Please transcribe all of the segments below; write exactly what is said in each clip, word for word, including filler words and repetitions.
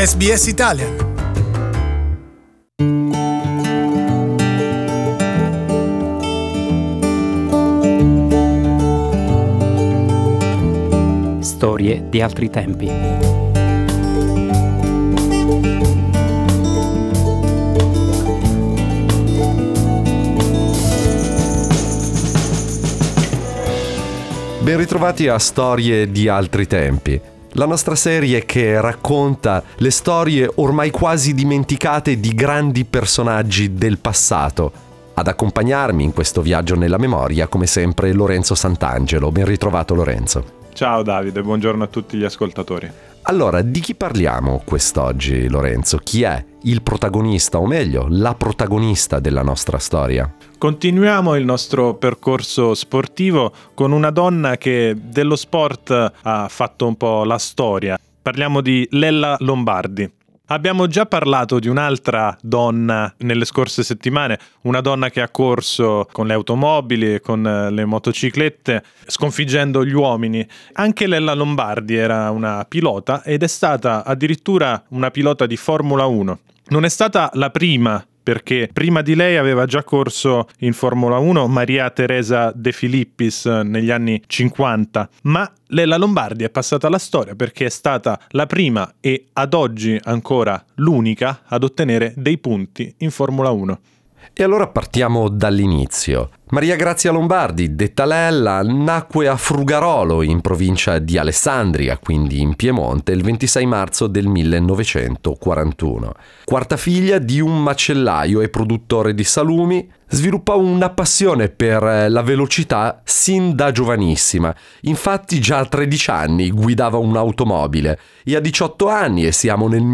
S B S Italian. Storie di altri tempi. Ben ritrovati a Storie di altri tempi, la nostra serie che racconta le storie ormai quasi dimenticate di grandi personaggi del passato. Ad accompagnarmi in questo viaggio nella memoria, come sempre, Lorenzo Sant'Angelo. Ben ritrovato, Lorenzo. Ciao Davide, buongiorno a tutti gli ascoltatori. Allora, di chi parliamo quest'oggi, Lorenzo? Chi è il protagonista, o meglio, la protagonista della nostra storia? Continuiamo il nostro percorso sportivo con una donna che dello sport ha fatto un po' la storia. Parliamo di Lella Lombardi. Abbiamo già parlato di un'altra donna nelle scorse settimane, una donna che ha corso con le automobili e con le motociclette, sconfiggendo gli uomini. Anche Lella Lombardi era una pilota ed è stata addirittura una pilota di Formula uno. Non è stata la prima, perché prima di lei aveva già corso in Formula uno Maria Teresa De Filippis negli anni cinquanta, ma Lella Lombardi è passata alla storia perché è stata la prima e ad oggi ancora l'unica ad ottenere dei punti in Formula uno. E allora partiamo dall'inizio. Maria Grazia Lombardi, detta Lella, nacque a Frugarolo, in provincia di Alessandria, quindi in Piemonte, il ventisei marzo del millenovecentoquarantuno. Quarta figlia di un macellaio e produttore di salumi, sviluppò una passione per la velocità sin da giovanissima. Infatti già a tredici anni guidava un'automobile e a diciotto anni, e siamo nel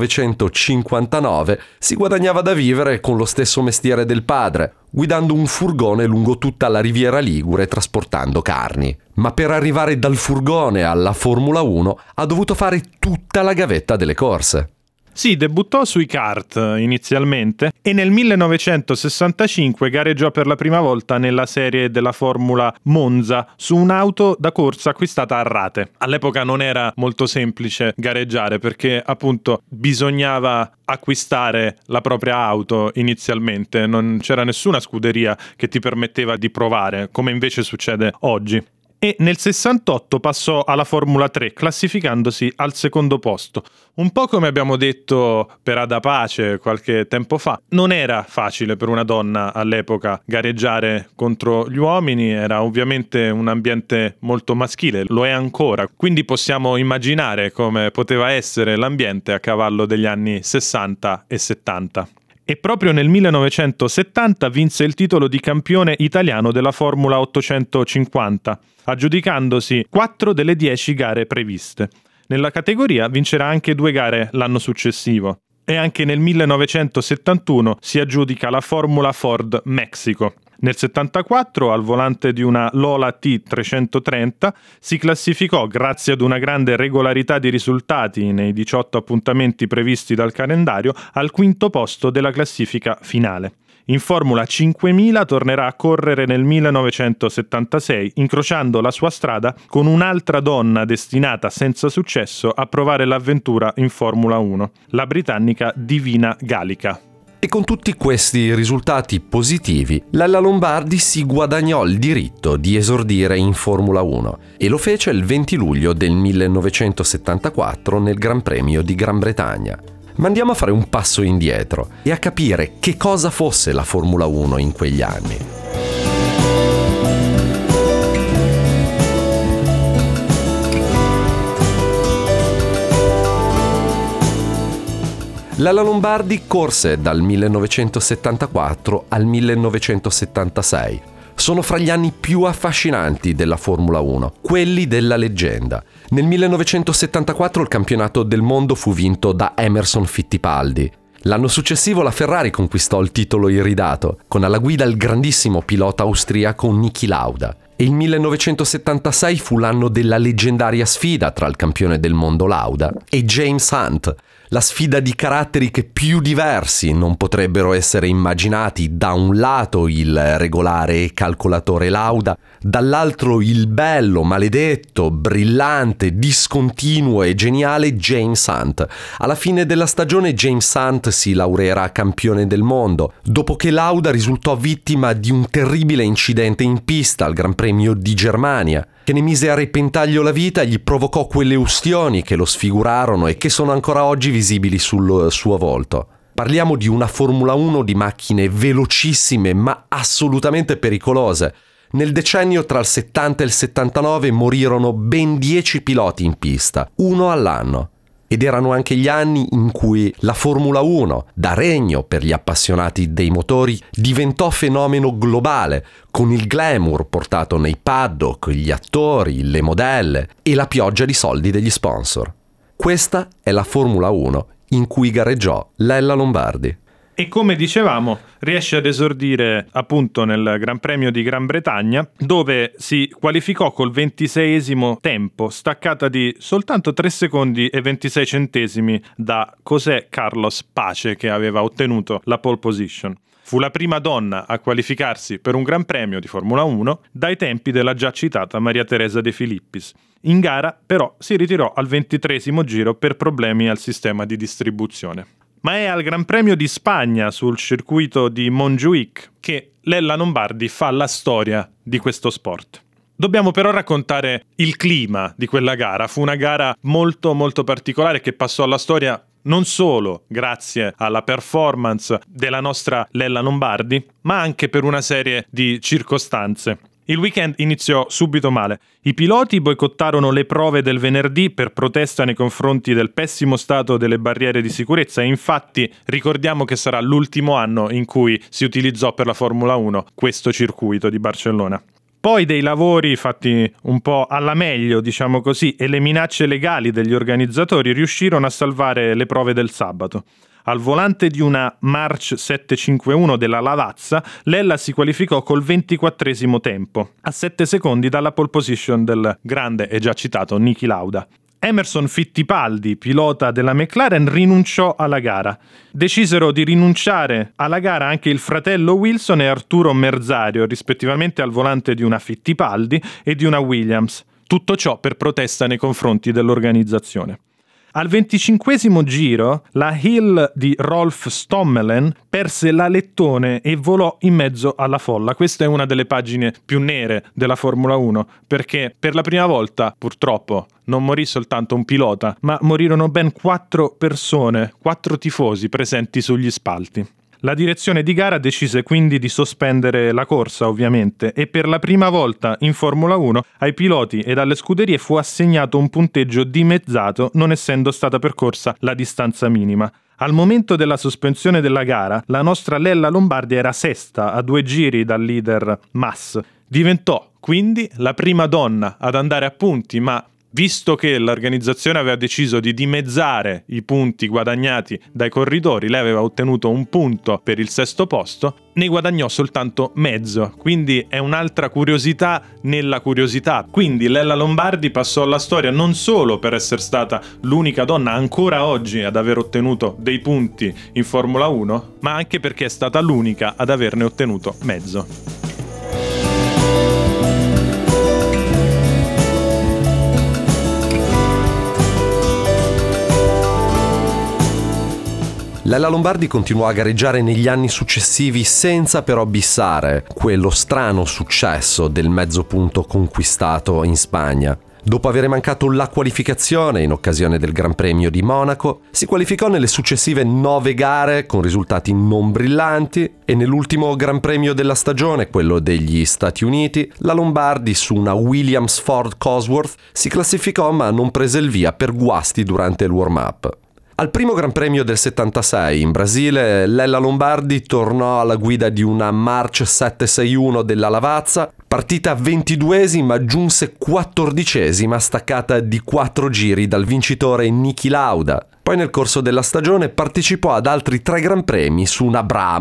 millenovecentocinquantanove, si guadagnava da vivere con lo stesso mestiere del padre, guidando un furgone lungo tutta la Riviera Ligure trasportando carni. Ma per arrivare dal furgone alla Formula uno ha dovuto fare tutta la gavetta delle corse. Sì, debuttò sui kart inizialmente e nel millenovecentosessantacinque gareggiò per la prima volta nella serie della Formula Monza su un'auto da corsa acquistata a rate. All'epoca non era molto semplice gareggiare perché appunto bisognava acquistare la propria auto inizialmente, non c'era nessuna scuderia che ti permetteva di provare, come invece succede oggi. E nel sessantotto passò alla Formula tre, classificandosi al secondo posto. Un po' come abbiamo detto per Ada Pace qualche tempo fa, non era facile per una donna all'epoca gareggiare contro gli uomini, era ovviamente un ambiente molto maschile, lo è ancora, quindi possiamo immaginare come poteva essere l'ambiente a cavallo degli anni sessanta e settanta. E proprio nel millenovecentosettanta vinse il titolo di campione italiano della Formula ottocentocinquanta, aggiudicandosi quattro delle dieci gare previste. Nella categoria vincerà anche due gare l'anno successivo. E anche nel millenovecentosettantuno si aggiudica la Formula Ford Mexico. Nel settantaquattro, al volante di una Lola T trecentotrenta, si classificò, grazie ad una grande regolarità di risultati nei diciotto appuntamenti previsti dal calendario, al quinto posto della classifica finale. In Formula cinquemila tornerà a correre nel millenovecentosettantasei, incrociando la sua strada con un'altra donna destinata senza successo a provare l'avventura in Formula uno, la britannica Divina Gallica. E con tutti questi risultati positivi, Lella Lombardi si guadagnò il diritto di esordire in Formula uno e lo fece il venti luglio del millenovecentosettantaquattro nel Gran Premio di Gran Bretagna. Ma andiamo a fare un passo indietro e a capire che cosa fosse la Formula uno in quegli anni. Lella Lombardi corse dal millenovecentosettantaquattro al millenovecentosettantasei. Sono fra gli anni più affascinanti della Formula uno, quelli della leggenda. Nel millenovecentosettantaquattro il campionato del mondo fu vinto da Emerson Fittipaldi. L'anno successivo la Ferrari conquistò il titolo iridato, con alla guida il grandissimo pilota austriaco Niki Lauda. E il millenovecentosettantasei fu l'anno della leggendaria sfida tra il campione del mondo Lauda e James Hunt, la sfida di caratteri che più diversi non potrebbero essere immaginati. Da un lato il regolare calcolatore Lauda, dall'altro il bello, maledetto, brillante, discontinuo e geniale James Hunt. Alla fine della stagione James Hunt si laureerà campione del mondo, dopo che Lauda risultò vittima di un terribile incidente in pista al Gran Premio di Germania, che ne mise a repentaglio la vita e gli provocò quelle ustioni che lo sfigurarono e che sono ancora oggi visibili sul suo volto. Parliamo di una Formula uno di macchine velocissime ma assolutamente pericolose. Nel decennio tra il settanta e il settantanove morirono ben dieci piloti in pista, uno all'anno. Ed erano anche gli anni in cui la Formula uno, da regno per gli appassionati dei motori, diventò fenomeno globale, con il glamour portato nei paddock, gli attori, le modelle e la pioggia di soldi degli sponsor. Questa è la Formula uno in cui gareggiò Lella Lombardi. E come dicevamo, riesce ad esordire appunto nel Gran Premio di Gran Bretagna, dove si qualificò col ventiseiesimo tempo, staccata di soltanto tre secondi e ventisei centesimi da José Carlos Pace, che aveva ottenuto la pole position. Fu la prima donna a qualificarsi per un Gran Premio di Formula uno dai tempi della già citata Maria Teresa De Filippis. In gara, però, si ritirò al ventitreesimo giro per problemi al sistema di distribuzione. Ma è al Gran Premio di Spagna, sul circuito di Montjuic, che Lella Lombardi fa la storia di questo sport. Dobbiamo però raccontare il clima di quella gara. Fu una gara molto molto particolare che passò alla storia non solo grazie alla performance della nostra Lella Lombardi, ma anche per una serie di circostanze. Il weekend iniziò subito male. I piloti boicottarono le prove del venerdì per protesta nei confronti del pessimo stato delle barriere di sicurezza e infatti ricordiamo che sarà l'ultimo anno in cui si utilizzò per la Formula uno questo circuito di Barcellona. Poi dei lavori fatti un po' alla meglio, diciamo così, e le minacce legali degli organizzatori riuscirono a salvare le prove del sabato. Al volante di una March settecentocinquantuno della Lavazza, Lella si qualificò col ventiquattresimo tempo, a sette secondi dalla pole position del grande e già citato Niki Lauda. Emerson Fittipaldi, pilota della McLaren, rinunciò alla gara. Decisero di rinunciare alla gara anche il fratello Wilson e Arturo Merzario, rispettivamente al volante di una Fittipaldi e di una Williams. Tutto ciò per protesta nei confronti dell'organizzazione. Al venticinquesimo giro, la Hill di Rolf Stommelen perse l'alettone e volò in mezzo alla folla. Questa è una delle pagine più nere della Formula uno, perché per la prima volta, purtroppo, non morì soltanto un pilota, ma morirono ben quattro persone, quattro tifosi presenti sugli spalti. La direzione di gara decise quindi di sospendere la corsa, ovviamente, e per la prima volta in Formula uno ai piloti ed alle scuderie fu assegnato un punteggio dimezzato, non essendo stata percorsa la distanza minima. Al momento della sospensione della gara, la nostra Lella Lombardi era sesta a due giri dal leader Mass. Diventò quindi la prima donna ad andare a punti, ma visto che l'organizzazione aveva deciso di dimezzare i punti guadagnati dai corridori, lei aveva ottenuto un punto per il sesto posto, ne guadagnò soltanto mezzo, quindi è un'altra curiosità nella curiosità. Quindi Lella Lombardi passò alla storia non solo per essere stata l'unica donna ancora oggi ad aver ottenuto dei punti in Formula uno, ma anche perché è stata l'unica ad averne ottenuto mezzo. Lella Lombardi continuò a gareggiare negli anni successivi senza però bissare quello strano successo del mezzo punto conquistato in Spagna. Dopo aver mancato la qualificazione in occasione del Gran Premio di Monaco, si qualificò nelle successive nove gare con risultati non brillanti e nell'ultimo Gran Premio della stagione, quello degli Stati Uniti, la Lombardi su una Williams Ford Cosworth si classificò ma non prese il via per guasti durante il warm-up. Al primo Gran Premio del settantasei in Brasile, Lella Lombardi tornò alla guida di una March settecentosessantuno della Lavazza, partita ventiduesima, giunse quattordicesima, staccata di quattro giri dal vincitore Niki Lauda. Poi nel corso della stagione partecipò ad altri tre Gran Premi su una Brabham,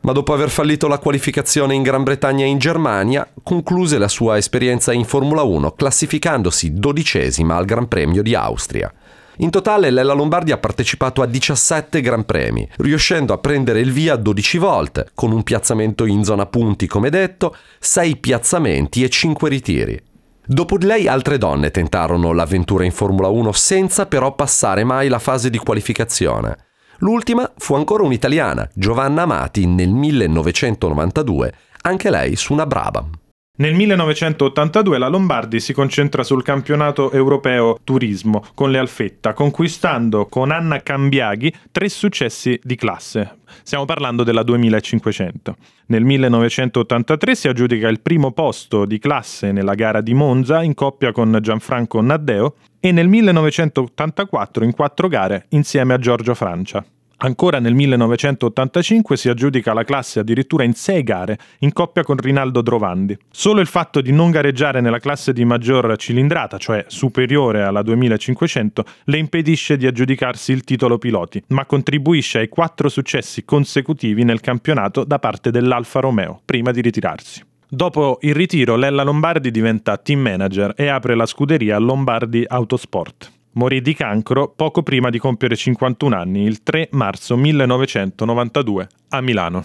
ma dopo aver fallito la qualificazione in Gran Bretagna e in Germania, concluse la sua esperienza in Formula uno classificandosi dodicesima al Gran Premio di Austria. In totale Lella Lombardi ha partecipato a diciassette Gran Premi, riuscendo a prendere il via dodici volte, con un piazzamento in zona punti come detto, sei piazzamenti e cinque ritiri. Dopo di lei altre donne tentarono l'avventura in Formula uno senza però passare mai la fase di qualificazione. L'ultima fu ancora un'italiana, Giovanna Amati, nel millenovecentonovantadue, anche lei su una Brabham. Nel millenovecentottantadue la Lombardi si concentra sul campionato europeo turismo con le Alfetta, conquistando con Anna Cambiaghi tre successi di classe. Stiamo parlando della duemilacinquecento. Nel millenovecentottantatré si aggiudica il primo posto di classe nella gara di Monza in coppia con Gianfranco Naddeo e nel millenovecentottantaquattro in quattro gare insieme a Giorgio Francia. Ancora nel millenovecentottantacinque si aggiudica la classe addirittura in sei gare, in coppia con Rinaldo Drovandi. Solo il fatto di non gareggiare nella classe di maggior cilindrata, cioè superiore alla duemilacinquecento, le impedisce di aggiudicarsi il titolo piloti, ma contribuisce ai quattro successi consecutivi nel campionato da parte dell'Alfa Romeo, prima di ritirarsi. Dopo il ritiro, Lella Lombardi diventa team manager e apre la scuderia Lombardi Autosport. Morì di cancro poco prima di compiere cinquantuno anni, il tre marzo millenovecentonovantadue, a Milano.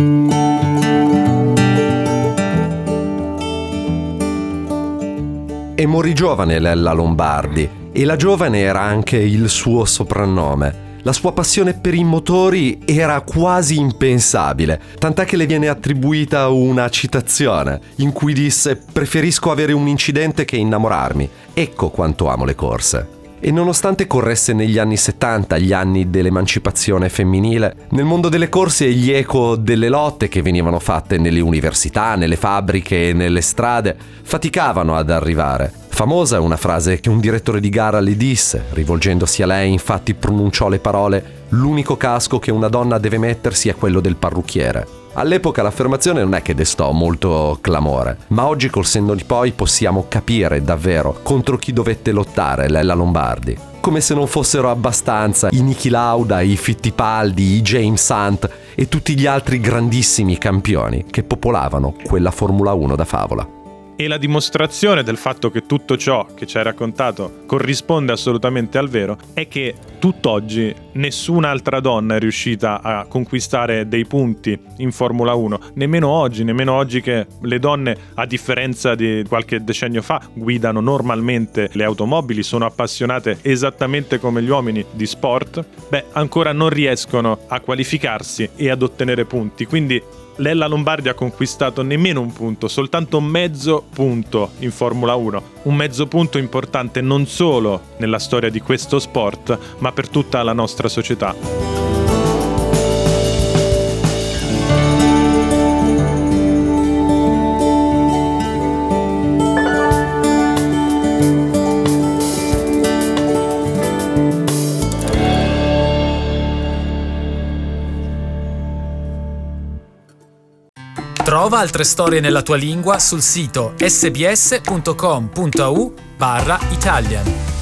E morì giovane Lella Lombardi, e la giovane era anche il suo soprannome. La sua passione per i motori era quasi impensabile, tant'è che le viene attribuita una citazione in cui disse: «Preferisco avere un incidente che innamorarmi. Ecco quanto amo le corse». E nonostante corresse negli anni settanta, gli anni dell'emancipazione femminile, nel mondo delle corse gli eco delle lotte che venivano fatte nelle università, nelle fabbriche e nelle strade faticavano ad arrivare. Famosa è una frase che un direttore di gara le disse, rivolgendosi a lei infatti pronunciò le parole: «L'unico casco che una donna deve mettersi è quello del parrucchiere». All'epoca l'affermazione non è che destò molto clamore, ma oggi col senno di poi possiamo capire davvero contro chi dovette lottare Lella Lombardi. Come se non fossero abbastanza i Niki Lauda, i Fittipaldi, i James Hunt e tutti gli altri grandissimi campioni che popolavano quella Formula uno da favola. E la dimostrazione del fatto che tutto ciò che ci hai raccontato corrisponde assolutamente al vero è che tutt'oggi nessun'altra donna è riuscita a conquistare dei punti in Formula uno, nemmeno oggi, nemmeno oggi che le donne, a differenza di qualche decennio fa, guidano normalmente le automobili, sono appassionate esattamente come gli uomini di sport, beh, ancora non riescono a qualificarsi e ad ottenere punti, quindi Lella Lombardi ha conquistato nemmeno un punto, soltanto mezzo punto in Formula uno. Un mezzo punto importante non solo nella storia di questo sport, ma per tutta la nostra società. Trova altre storie nella tua lingua sul sito sbs punto com punto a u barra Italian.